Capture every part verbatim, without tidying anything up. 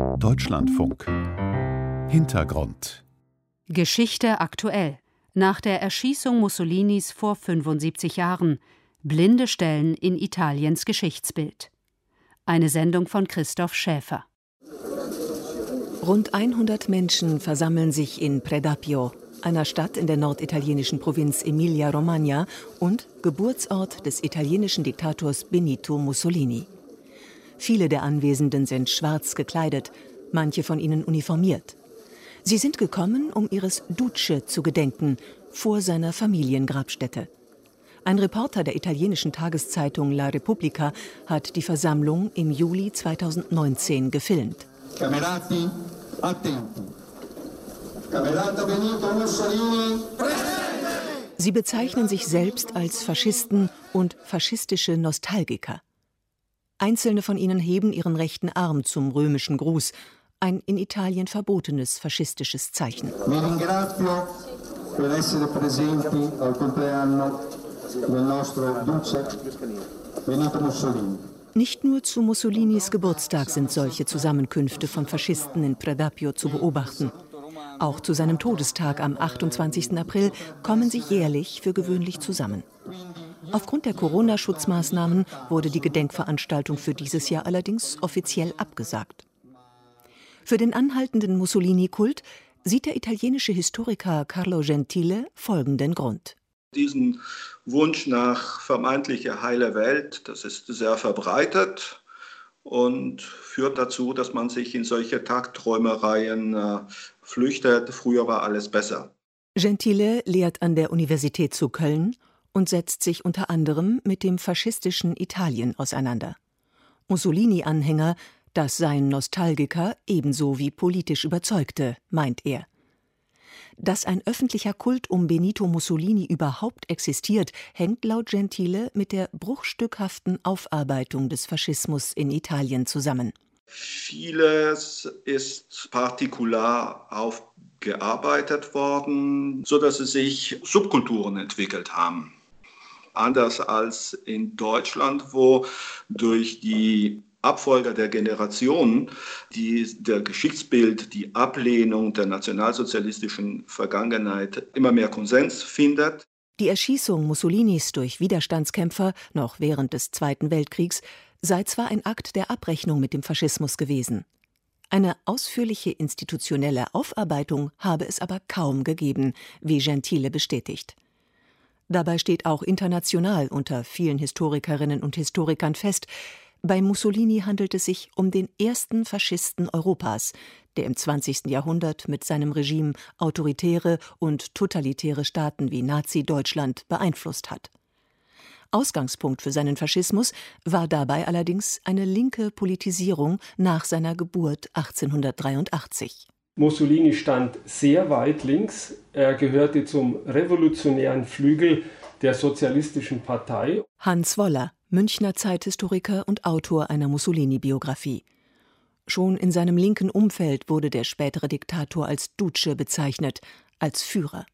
Deutschlandfunk. Hintergrund. Geschichte aktuell. Nach der Erschießung Mussolinis vor fünfundsiebzig Jahren. Blinde Stellen in Italiens Geschichtsbild. Eine Sendung von Christoph Schäfer. Rund hundert Menschen versammeln sich in Predappio, einer Stadt in der norditalienischen Provinz Emilia-Romagna und Geburtsort des italienischen Diktators Benito Mussolini. Viele der Anwesenden sind schwarz gekleidet, manche von ihnen uniformiert. Sie sind gekommen, um ihres Duce zu gedenken, vor seiner Familiengrabstätte. Ein Reporter der italienischen Tageszeitung La Repubblica hat die Versammlung im Juli zweitausendneunzehn gefilmt. Camerati, attenti. Camerata Benito Mussolini. Sie bezeichnen sich selbst als Faschisten und faschistische Nostalgiker. Einzelne von ihnen heben ihren rechten Arm zum römischen Gruß, ein in Italien verbotenes faschistisches Zeichen. Vi ringrazio per essere presenti al compleanno del nostro Duce Benito Mussolini. Nicht nur zu Mussolinis Geburtstag sind solche Zusammenkünfte von Faschisten in Predappio zu beobachten. Auch zu seinem Todestag am achtundzwanzigsten April kommen sie jährlich für gewöhnlich zusammen. Aufgrund der Corona-Schutzmaßnahmen wurde die Gedenkveranstaltung für dieses Jahr allerdings offiziell abgesagt. Für den anhaltenden Mussolini-Kult sieht der italienische Historiker Carlo Gentile folgenden Grund. Diesen Wunsch nach vermeintlicher heiler Welt, das ist sehr verbreitet und führt dazu, dass man sich in solche Tagträumereien äh, flüchtet. Früher war alles besser. Gentile lehrt an der Universität zu Köln und setzt sich unter anderem mit dem faschistischen Italien auseinander. Mussolini-Anhänger, das seien Nostalgiker ebenso wie politisch Überzeugte, meint er. Dass ein öffentlicher Kult um Benito Mussolini überhaupt existiert, hängt laut Gentile mit der bruchstückhaften Aufarbeitung des Faschismus in Italien zusammen. Vieles ist partikular aufgearbeitet worden, sodass es sich Subkulturen entwickelt haben. Anders als in Deutschland, wo durch die Abfolger der Generationen, die der Geschichtsbild, die Ablehnung der nationalsozialistischen Vergangenheit immer mehr Konsens findet. Die Erschießung Mussolinis durch Widerstandskämpfer noch während des Zweiten Weltkriegs sei zwar ein Akt der Abrechnung mit dem Faschismus gewesen. Eine ausführliche institutionelle Aufarbeitung habe es aber kaum gegeben, wie Gentile bestätigt. Dabei steht auch international unter vielen Historikerinnen und Historikern fest, bei Mussolini handelt es sich um den ersten Faschisten Europas, der im zwanzigsten Jahrhundert mit seinem Regime autoritäre und totalitäre Staaten wie Nazi-Deutschland beeinflusst hat. Ausgangspunkt für seinen Faschismus war dabei allerdings eine linke Politisierung nach seiner Geburt achtzehnhundertdreiundachtzig. Mussolini stand sehr weit links. Er gehörte zum revolutionären Flügel der Sozialistischen Partei. Hans Woller, Münchner Zeithistoriker und Autor einer Mussolini-Biografie. Schon in seinem linken Umfeld wurde der spätere Diktator als Duce bezeichnet, als Führer.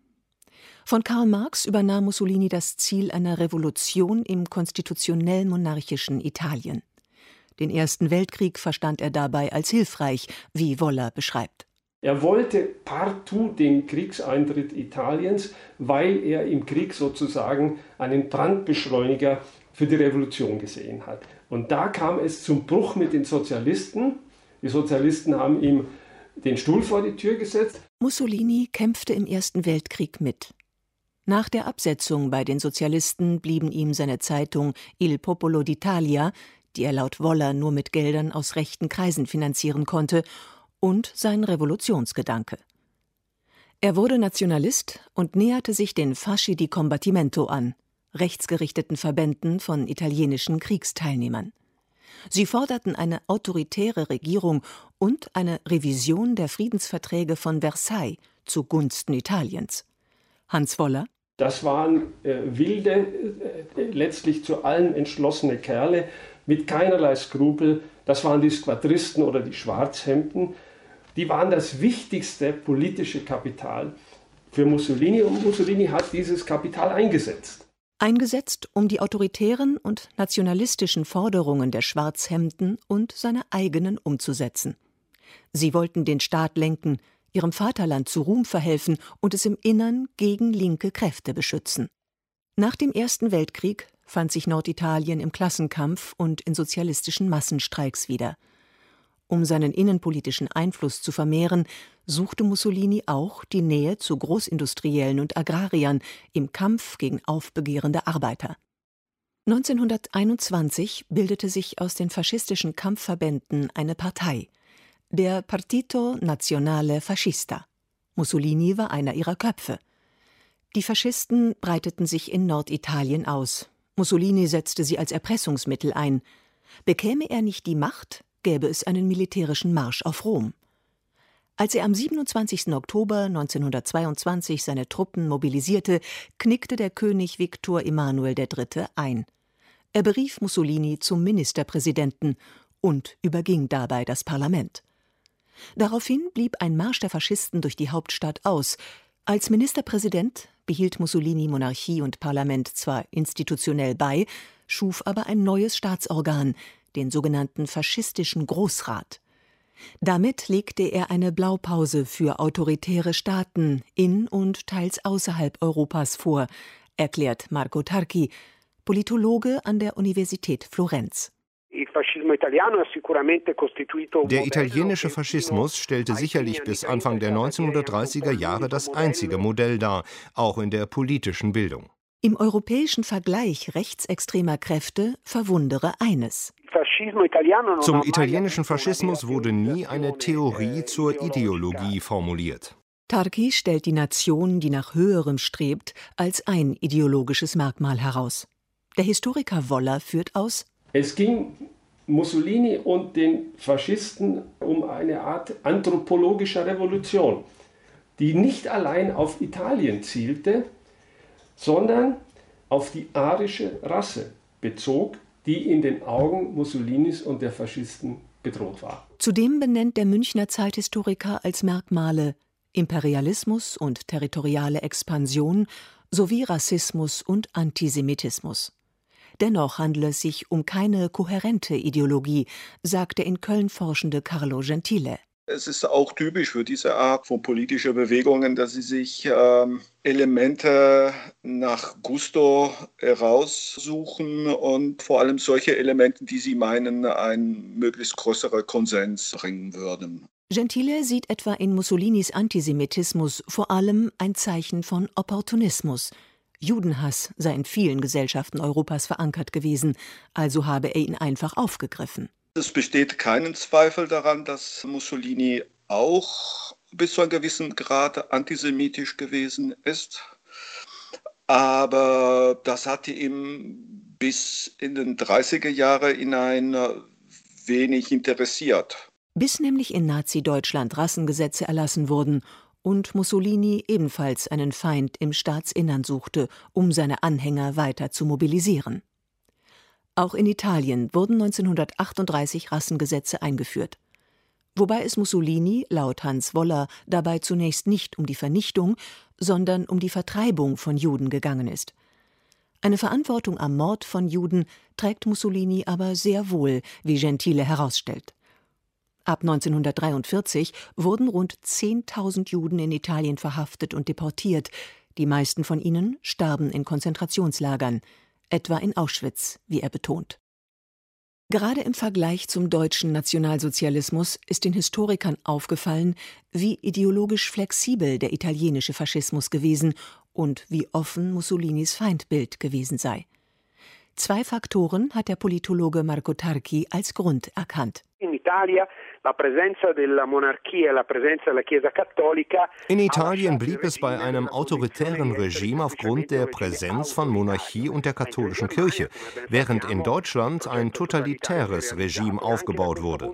Von Karl Marx übernahm Mussolini das Ziel einer Revolution im konstitutionell-monarchischen Italien. Den Ersten Weltkrieg verstand er dabei als hilfreich, wie Woller beschreibt. Er wollte partout den Kriegseintritt Italiens, weil er im Krieg sozusagen einen Brandbeschleuniger für die Revolution gesehen hat. Und da kam es zum Bruch mit den Sozialisten. Die Sozialisten haben ihm den Stuhl vor die Tür gesetzt. Mussolini kämpfte im Ersten Weltkrieg mit. Nach der Absetzung bei den Sozialisten blieben ihm seine Zeitung Il Popolo d'Italia, die er laut Woller nur mit Geldern aus rechten Kreisen finanzieren konnte, und sein Revolutionsgedanke. Er wurde Nationalist und näherte sich den Fasci di Combattimento an, rechtsgerichteten Verbänden von italienischen Kriegsteilnehmern. Sie forderten eine autoritäre Regierung und eine Revision der Friedensverträge von Versailles zugunsten Italiens. Hans Woller: Das waren äh, wilde, äh, letztlich zu allem entschlossene Kerle mit keinerlei Skrupel. Das waren die Squadristen oder die Schwarzhemden. Die waren das wichtigste politische Kapital für Mussolini, und Mussolini hat dieses Kapital eingesetzt. Eingesetzt, um die autoritären und nationalistischen Forderungen der Schwarzhemden und seine eigenen umzusetzen. Sie wollten den Staat lenken, ihrem Vaterland zu Ruhm verhelfen und es im Innern gegen linke Kräfte beschützen. Nach dem Ersten Weltkrieg fand sich Norditalien im Klassenkampf und in sozialistischen Massenstreiks wieder. Um seinen innenpolitischen Einfluss zu vermehren, suchte Mussolini auch die Nähe zu Großindustriellen und Agrariern im Kampf gegen aufbegehrende Arbeiter. neunzehnhunderteinundzwanzig bildete sich aus den faschistischen Kampfverbänden eine Partei, der Partito Nazionale Fascista. Mussolini war einer ihrer Köpfe. Die Faschisten breiteten sich in Norditalien aus. Mussolini setzte sie als Erpressungsmittel ein. Bekäme er nicht die Macht, gäbe es einen militärischen Marsch auf Rom. Als er am siebenundzwanzigsten Oktober neunzehnhundertzweiundzwanzig seine Truppen mobilisierte, knickte der König Viktor Emanuel der Dritte ein. Er berief Mussolini zum Ministerpräsidenten und überging dabei das Parlament. Daraufhin blieb ein Marsch der Faschisten durch die Hauptstadt aus. Als Ministerpräsident behielt Mussolini Monarchie und Parlament zwar institutionell bei, schuf aber ein neues Staatsorgan, den sogenannten faschistischen Großrat. Damit legte er eine Blaupause für autoritäre Staaten in und teils außerhalb Europas vor, erklärt Marco Tarchi, Politologe an der Universität Florenz. Der italienische Faschismus stellte sicherlich bis Anfang der neunzehnhundertdreißiger Jahre das einzige Modell dar, auch in der politischen Bildung. Im europäischen Vergleich rechtsextremer Kräfte verwundere eines: Zum italienischen Faschismus wurde nie eine Theorie zur Ideologie formuliert. Tarchi stellt die Nation, die nach Höherem strebt, als ein ideologisches Merkmal heraus. Der Historiker Woller führt aus: Es ging Mussolini und den Faschisten um eine Art anthropologischer Revolution, die nicht allein auf Italien zielte, sondern auf die arische Rasse bezog, die in den Augen Mussolinis und der Faschisten bedroht war. Zudem benennt der Münchner Zeithistoriker als Merkmale Imperialismus und territoriale Expansion sowie Rassismus und Antisemitismus. Dennoch handele es sich um keine kohärente Ideologie, sagt der in Köln forschende Carlo Gentile. Es ist auch typisch für diese Art von politischer Bewegungen, dass sie sich ähm, Elemente nach Gusto heraussuchen und vor allem solche Elemente, die sie meinen, ein möglichst größerer Konsens bringen würden. Gentile sieht etwa in Mussolinis Antisemitismus vor allem ein Zeichen von Opportunismus. Judenhass sei in vielen Gesellschaften Europas verankert gewesen, also habe er ihn einfach aufgegriffen. Es besteht keinen Zweifel daran, dass Mussolini auch bis zu einem gewissen Grad antisemitisch gewesen ist. Aber das hatte ihm bis in den dreißiger Jahre hinein wenig interessiert. Bis nämlich in Nazi-Deutschland Rassengesetze erlassen wurden und Mussolini ebenfalls einen Feind im Staatsinnern suchte, um seine Anhänger weiter zu mobilisieren. Auch in Italien wurden neunzehnhundertachtunddreißig Rassengesetze eingeführt. Wobei es Mussolini, laut Hans Woller, dabei zunächst nicht um die Vernichtung, sondern um die Vertreibung von Juden gegangen ist. Eine Verantwortung am Mord von Juden trägt Mussolini aber sehr wohl, wie Gentile herausstellt. Ab neunzehnhundertdreiundvierzig wurden rund zehntausend Juden in Italien verhaftet und deportiert. Die meisten von ihnen starben in Konzentrationslagern, etwa in Auschwitz, wie er betont. Gerade im Vergleich zum deutschen Nationalsozialismus ist den Historikern aufgefallen, wie ideologisch flexibel der italienische Faschismus gewesen und wie offen Mussolinis Feindbild gewesen sei. Zwei Faktoren hat der Politologe Marco Tarchi als Grund erkannt. In Italien blieb es bei einem autoritären Regime aufgrund der Präsenz von Monarchie und der katholischen Kirche, während in Deutschland ein totalitäres Regime aufgebaut wurde.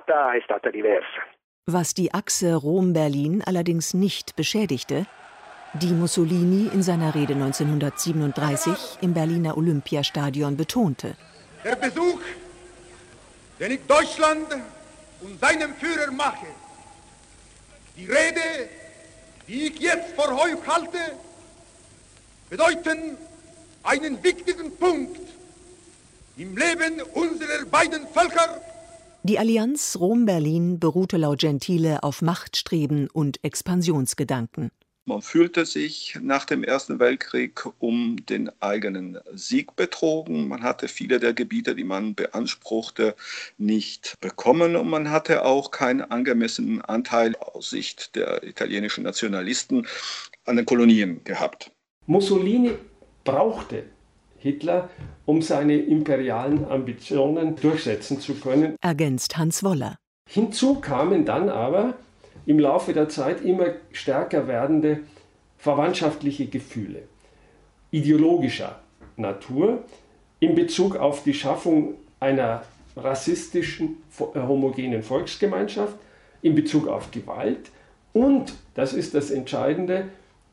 Was die Achse Rom-Berlin allerdings nicht beschädigte, die Mussolini in seiner Rede neunzehnhundertsiebenunddreißig im Berliner Olympiastadion betonte. Der Besuch, den ich Deutschland und seinem Führer mache, die Rede, die ich jetzt vor euch halte, bedeuten einen wichtigen Punkt im Leben unserer beiden Völker Die Allianz Rom-Berlin beruhte laut Gentile auf Machtstreben und Expansionsgedanken. Man fühlte sich nach dem Ersten Weltkrieg um den eigenen Sieg betrogen. Man hatte viele der Gebiete, die man beanspruchte, nicht bekommen. Und man hatte auch keinen angemessenen Anteil aus Sicht der italienischen Nationalisten an den Kolonien gehabt. Mussolini brauchte Hitler, um seine imperialen Ambitionen durchsetzen zu können. Ergänzt Hans Woller. Hinzu kamen dann aber im Laufe der Zeit immer stärker werdende verwandtschaftliche Gefühle ideologischer Natur in Bezug auf die Schaffung einer rassistischen, homogenen Volksgemeinschaft, in Bezug auf Gewalt und, das ist das Entscheidende,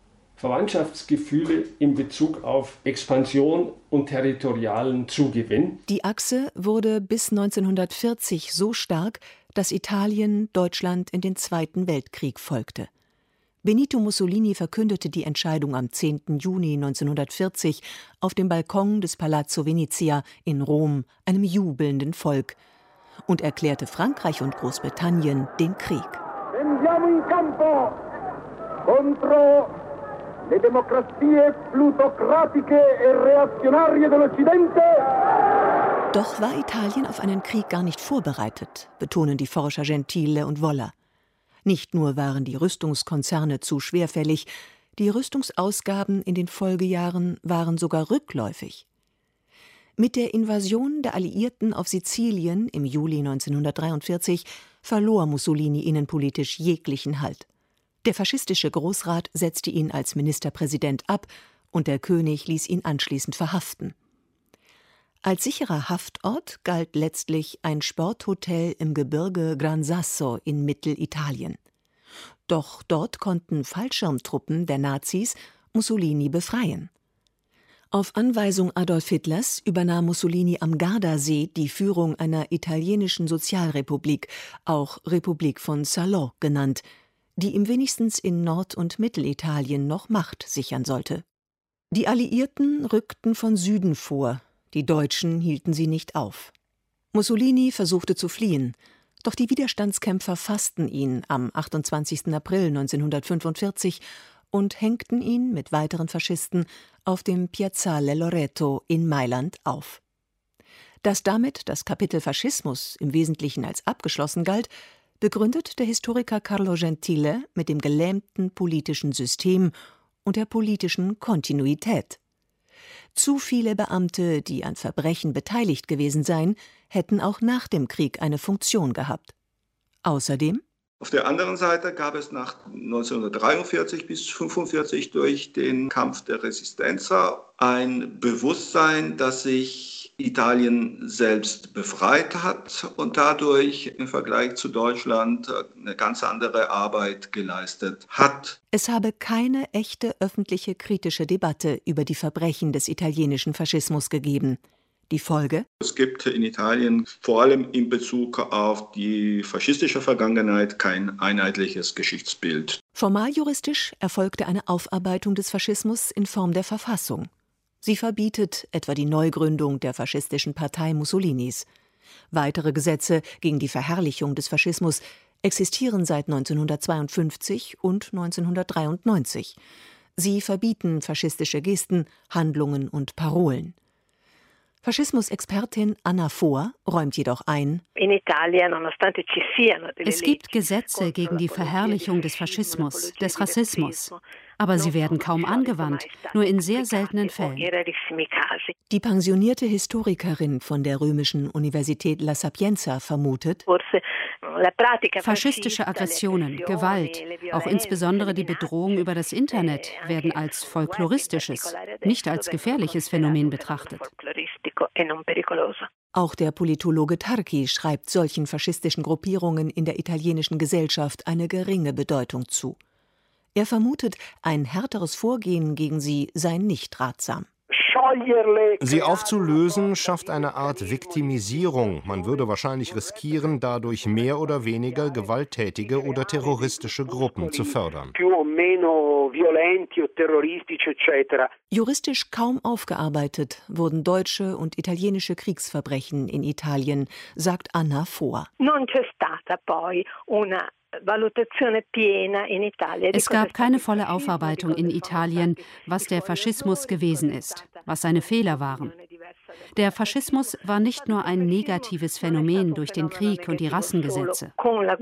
Verwandtschaftsgefühle in Bezug auf Expansion und territorialen Zugewinn. Die Achse wurde bis neunzehnhundertvierzig so stark, dass Italien Deutschland in den Zweiten Weltkrieg folgte. Benito Mussolini verkündete die Entscheidung am zehnten Juni neunzehnhundertvierzig auf dem Balkon des Palazzo Venezia in Rom einem jubelnden Volk und erklärte Frankreich und Großbritannien den Krieg. Scendiamo in campo contro le democrazie plutocratiche e reazionarie dell'Occidente. Doch war Italien auf einen Krieg gar nicht vorbereitet, betonen die Forscher Gentile und Woller. Nicht nur waren die Rüstungskonzerne zu schwerfällig, die Rüstungsausgaben in den Folgejahren waren sogar rückläufig. Mit der Invasion der Alliierten auf Sizilien im Juli neunzehnhundertdreiundvierzig verlor Mussolini innenpolitisch jeglichen Halt. Der faschistische Großrat setzte ihn als Ministerpräsident ab und der König ließ ihn anschließend verhaften. Als sicherer Haftort galt letztlich ein Sporthotel im Gebirge Gran Sasso in Mittelitalien. Doch dort konnten Fallschirmtruppen der Nazis Mussolini befreien. Auf Anweisung Adolf Hitlers übernahm Mussolini am Gardasee die Führung einer italienischen Sozialrepublik, auch Republik von Salò genannt, die ihm wenigstens in Nord- und Mittelitalien noch Macht sichern sollte. Die Alliierten rückten von Süden vor, die Deutschen hielten sie nicht auf. Mussolini versuchte zu fliehen, doch die Widerstandskämpfer fassten ihn am achtundzwanzigsten April neunzehnhundertfünfundvierzig und hängten ihn mit weiteren Faschisten auf dem Piazzale Loreto in Mailand auf. Dass damit das Kapitel Faschismus im Wesentlichen als abgeschlossen galt, begründet der Historiker Carlo Gentile mit dem gelähmten politischen System und der politischen Kontinuität. Zu viele Beamte, die an Verbrechen beteiligt gewesen seien, hätten auch nach dem Krieg eine Funktion gehabt. Außerdem: Auf der anderen Seite gab es nach neunzehnhundertdreiundvierzig bis neunzehnhundertfünfundvierzig durch den Kampf der Resistenza ein Bewusstsein, dass sich Italien selbst befreit hat und dadurch im Vergleich zu Deutschland eine ganz andere Arbeit geleistet hat. Es habe keine echte öffentliche kritische Debatte über die Verbrechen des italienischen Faschismus gegeben. Die Folge? Es gibt in Italien vor allem in Bezug auf die faschistische Vergangenheit kein einheitliches Geschichtsbild. Formaljuristisch erfolgte eine Aufarbeitung des Faschismus in Form der Verfassung. Sie verbietet etwa die Neugründung der faschistischen Partei Mussolinis. Weitere Gesetze gegen die Verherrlichung des Faschismus existieren seit neunzehnhundertzweiundfünfzig und neunzehnhundertdreiundneunzig. Sie verbieten faschistische Gesten, Handlungen und Parolen. Faschismusexpertin Anna Fohr räumt jedoch ein: Es gibt Gesetze gegen die Verherrlichung des Faschismus, des Rassismus, aber sie werden kaum angewandt, nur in sehr seltenen Fällen. Die pensionierte Historikerin von der römischen Universität La Sapienza vermutet: Faschistische Aggressionen, Gewalt, auch insbesondere die Bedrohung über das Internet, werden als folkloristisches, nicht als gefährliches Phänomen betrachtet. Auch der Politologe Tarchi schreibt solchen faschistischen Gruppierungen in der italienischen Gesellschaft eine geringe Bedeutung zu. Er vermutet, ein härteres Vorgehen gegen sie sei nicht ratsam. Sie aufzulösen schafft eine Art Viktimisierung. Man würde wahrscheinlich riskieren, dadurch mehr oder weniger gewalttätige oder terroristische Gruppen zu fördern. violenti o terroristici eccetera. Juristisch kaum aufgearbeitet wurden deutsche und italienische Kriegsverbrechen in Italien, sagt Anna Foa. Non c'è stata poi una Es gab keine volle Aufarbeitung in Italien, was der Faschismus gewesen ist, was seine Fehler waren. Der Faschismus war nicht nur ein negatives Phänomen durch den Krieg und die Rassengesetze.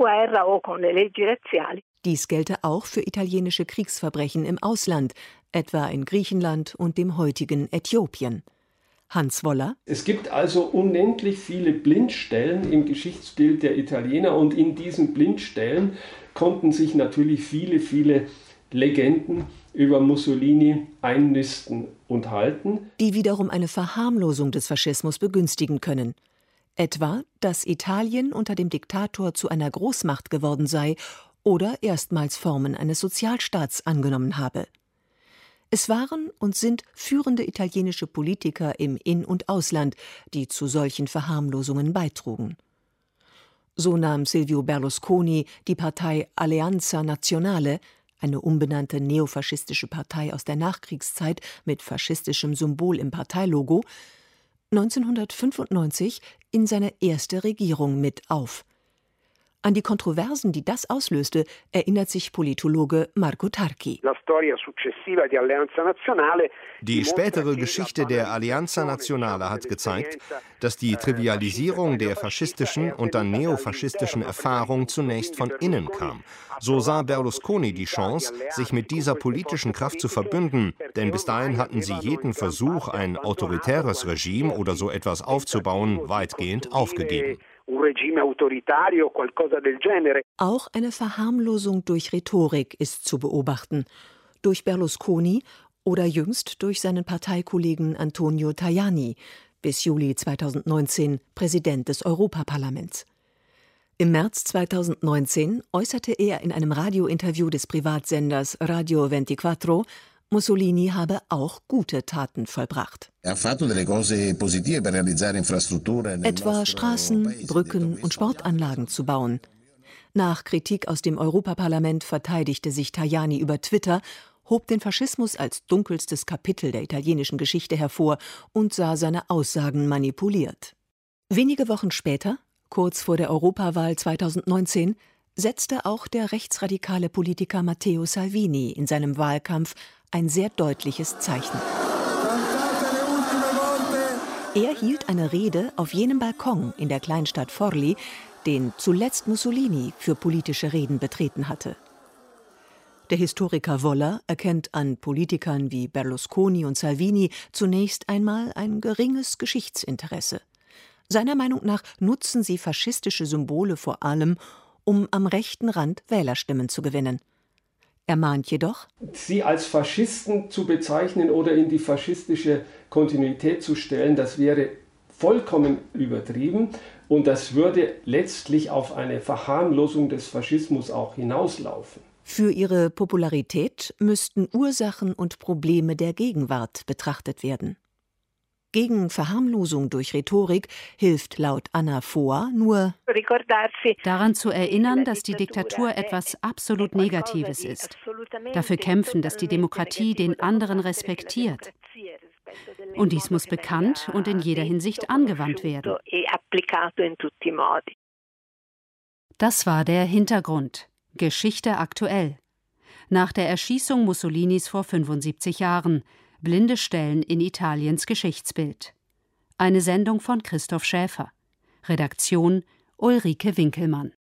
Dies gelte auch für italienische Kriegsverbrechen im Ausland, etwa in Griechenland und dem heutigen Äthiopien. Hans Woller. Es gibt also unendlich viele Blindstellen im Geschichtsbild der Italiener und in diesen Blindstellen konnten sich natürlich viele, viele Legenden über Mussolini einnisten und halten, die wiederum eine Verharmlosung des Faschismus begünstigen können. Etwa, dass Italien unter dem Diktator zu einer Großmacht geworden sei oder erstmals Formen eines Sozialstaats angenommen habe. Es waren und sind führende italienische Politiker im In- und Ausland, die zu solchen Verharmlosungen beitrugen. So nahm Silvio Berlusconi die Partei Alleanza Nazionale, eine umbenannte neofaschistische Partei aus der Nachkriegszeit mit faschistischem Symbol im Parteilogo, neunzehnhundertfünfundneunzig in seine erste Regierung mit auf. An die Kontroversen, die das auslöste, erinnert sich Politologe Marco Tarchi. Die spätere Geschichte der Alleanza Nazionale hat gezeigt, dass die Trivialisierung der faschistischen und dann neofaschistischen Erfahrung zunächst von innen kam. So sah Berlusconi die Chance, sich mit dieser politischen Kraft zu verbünden, denn bis dahin hatten sie jeden Versuch, ein autoritäres Regime oder so etwas aufzubauen, weitgehend aufgegeben. Auch eine Verharmlosung durch Rhetorik ist zu beobachten. Durch Berlusconi oder jüngst durch seinen Parteikollegen Antonio Tajani, bis Juli zweitausendneunzehn Präsident des Europaparlaments. Im März zweitausendneunzehn äußerte er in einem Radiointerview des Privatsenders Radio ventiquattro, Mussolini habe auch gute Taten vollbracht. Etwa Straßen, Brücken und Sportanlagen zu bauen. Nach Kritik aus dem Europaparlament verteidigte sich Tajani über Twitter, hob den Faschismus als dunkelstes Kapitel der italienischen Geschichte hervor und sah seine Aussagen manipuliert. Wenige Wochen später, kurz vor der Europawahl zweitausendneunzehn, setzte auch der rechtsradikale Politiker Matteo Salvini in seinem Wahlkampf ein sehr deutliches Zeichen. Er hielt eine Rede auf jenem Balkon in der Kleinstadt Forlì, den zuletzt Mussolini für politische Reden betreten hatte. Der Historiker Woller erkennt an Politikern wie Berlusconi und Salvini zunächst einmal ein geringes Geschichtsinteresse. Seiner Meinung nach nutzen sie faschistische Symbole vor allem, um am rechten Rand Wählerstimmen zu gewinnen. Er mahnt jedoch, sie als Faschisten zu bezeichnen oder in die faschistische Kontinuität zu stellen, das wäre vollkommen übertrieben und das würde letztlich auf eine Verharmlosung des Faschismus auch hinauslaufen. Für ihre Popularität müssten Ursachen und Probleme der Gegenwart betrachtet werden. Gegen Verharmlosung durch Rhetorik hilft laut Anna Foa nur, daran zu erinnern, dass die Diktatur etwas absolut Negatives ist. Dafür kämpfen, dass die Demokratie den anderen respektiert. Und dies muss bekannt und in jeder Hinsicht angewandt werden. Das war der Hintergrund. Geschichte aktuell. Nach der Erschießung Mussolinis vor fünfundsiebzig Jahren. Blinde Stellen in Italiens Geschichtsbild. Eine Sendung von Christoph Schäfer. Redaktion Ulrike Winkelmann.